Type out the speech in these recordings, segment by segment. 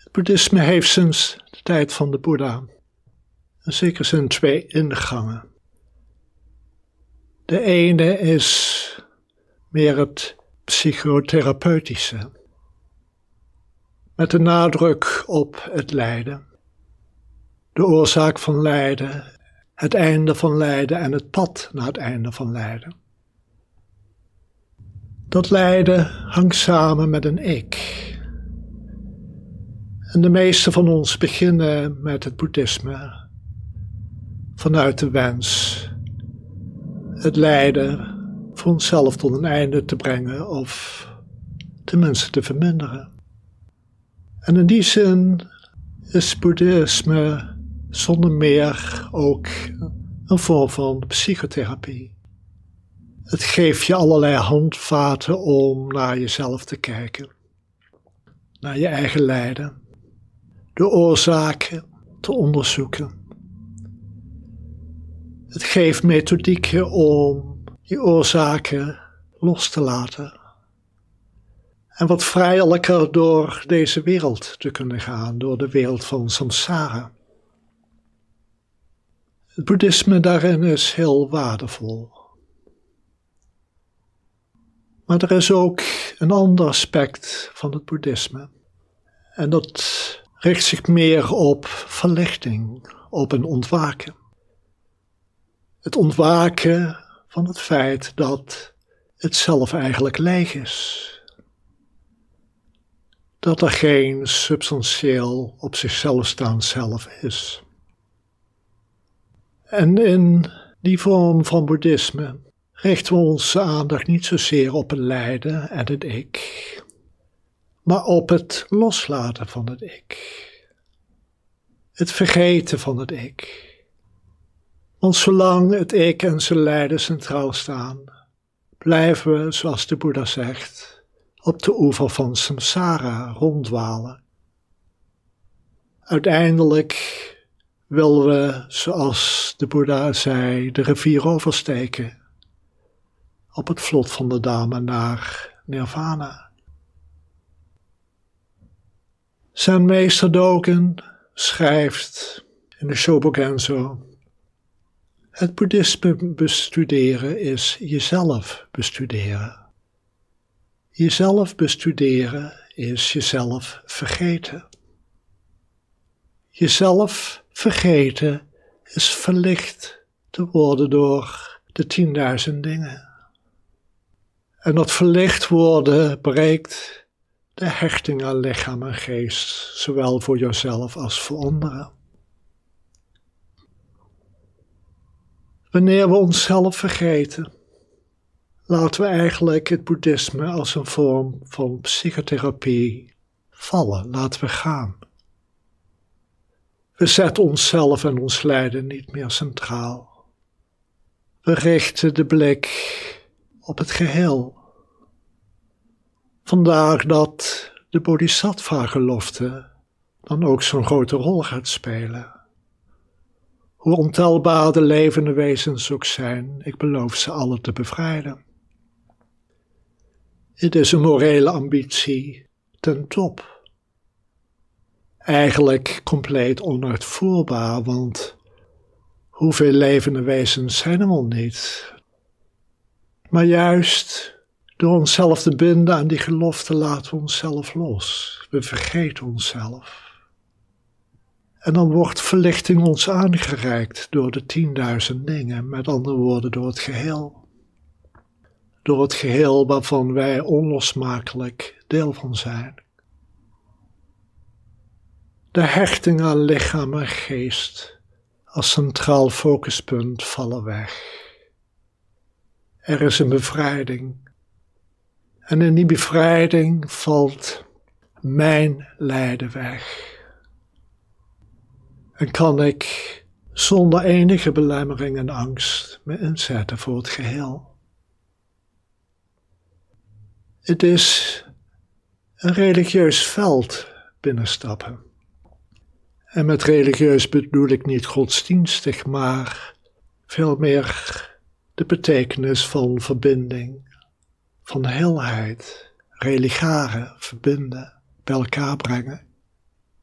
Het boeddhisme heeft sinds de tijd van de Boeddha in zekere zin 2 ingangen. De ene is meer het psychotherapeutische, met de nadruk op het lijden, de oorzaak van lijden, het einde van lijden en het pad naar het einde van lijden. Dat lijden hangt samen met een ik. En de meeste van ons beginnen met het boeddhisme vanuit de wens het lijden voor onszelf tot een einde te brengen of tenminste te verminderen. En in die zin is boeddhisme zonder meer ook een vorm van psychotherapie. Het geeft je allerlei handvaten om naar jezelf te kijken, naar je eigen lijden, de oorzaken te onderzoeken. Het geeft methodieken om die oorzaken los te laten en wat vrijelijker door deze wereld te kunnen gaan, door de wereld van samsara. Het boeddhisme daarin is heel waardevol. Maar er is ook een ander aspect van het boeddhisme. En dat richt zich meer op verlichting, op een ontwaken. Het ontwaken van het feit dat het zelf eigenlijk leeg is. Dat er geen substantieel op zichzelf staand zelf is. En in die vorm van boeddhisme richten we onze aandacht niet zozeer op het lijden en het ik, maar op het loslaten van het ik. Het vergeten van het ik. Want zolang het ik en zijn lijden centraal staan, blijven we, zoals de Boeddha zegt, op de oever van samsara ronddwalen. Uiteindelijk willen we, zoals de Boeddha zei, de rivier oversteken op het vlot van de Dhamma naar Nirvana. Zijn meester Dogen schrijft in de Shobogenzo: het boeddhisme bestuderen is jezelf bestuderen. Jezelf bestuderen is jezelf vergeten. Jezelf vergeten is verlicht te worden door de 10.000 dingen. En dat verlicht worden breekt de hechting aan lichaam en geest, zowel voor jezelf als voor anderen. Wanneer we onszelf vergeten, laten we eigenlijk het boeddhisme als een vorm van psychotherapie vallen, laten we gaan. We zetten onszelf en ons lijden niet meer centraal. We richten de blik op het geheel. Vandaar dat de Bodhisattva-gelofte dan ook zo'n grote rol gaat spelen. Hoe ontelbaar de levende wezens ook zijn, ik beloof ze alle te bevrijden. Het is een morele ambitie ten top. Eigenlijk compleet onuitvoerbaar, want hoeveel levende wezens zijn er al niet? Maar juist door onszelf te binden aan die gelofte laten we onszelf los. We vergeten onszelf. En dan wordt verlichting ons aangereikt door de 10.000 dingen, met andere woorden door het geheel. Door het geheel waarvan wij onlosmakelijk deel van zijn. De hechting aan lichaam en geest als centraal focuspunt vallen weg. Er is een bevrijding. En in die bevrijding valt mijn lijden weg. En kan ik zonder enige belemmering en angst me inzetten voor het geheel. Het is een religieus veld binnenstappen. En met religieus bedoel ik niet godsdienstig, maar veel meer de betekenis van verbinding, van heelheid, religare, verbinden, bij elkaar brengen.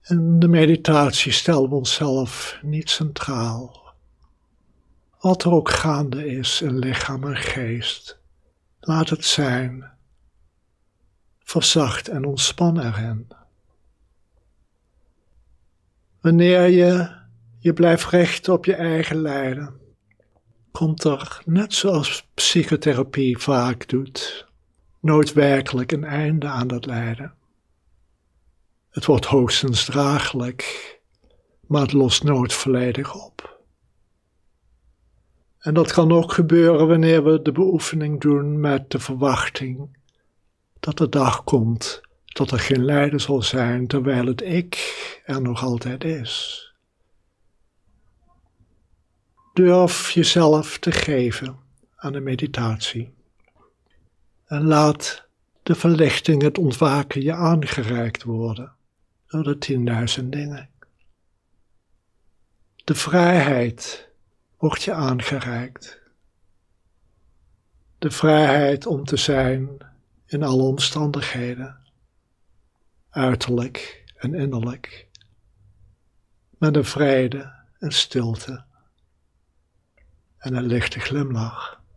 In de meditatie stellen we onszelf niet centraal. Wat er ook gaande is in lichaam en geest, laat het zijn. Verzacht en ontspan erin. Wanneer je blijft richten op je eigen lijden, komt er, net zoals psychotherapie vaak doet, nooit werkelijk een einde aan dat lijden. Het wordt hoogstens draaglijk, maar het lost nooit volledig op. En dat kan ook gebeuren wanneer we de beoefening doen met de verwachting dat de dag komt dat er geen lijden zal zijn, terwijl het ik er nog altijd is. Durf jezelf te geven aan de meditatie. En laat de verlichting, het ontwaken je aangereikt worden door de 10.000 dingen. De vrijheid wordt je aangereikt. De vrijheid om te zijn in alle omstandigheden, uiterlijk en innerlijk, met een vrede en stilte en een lichte glimlach.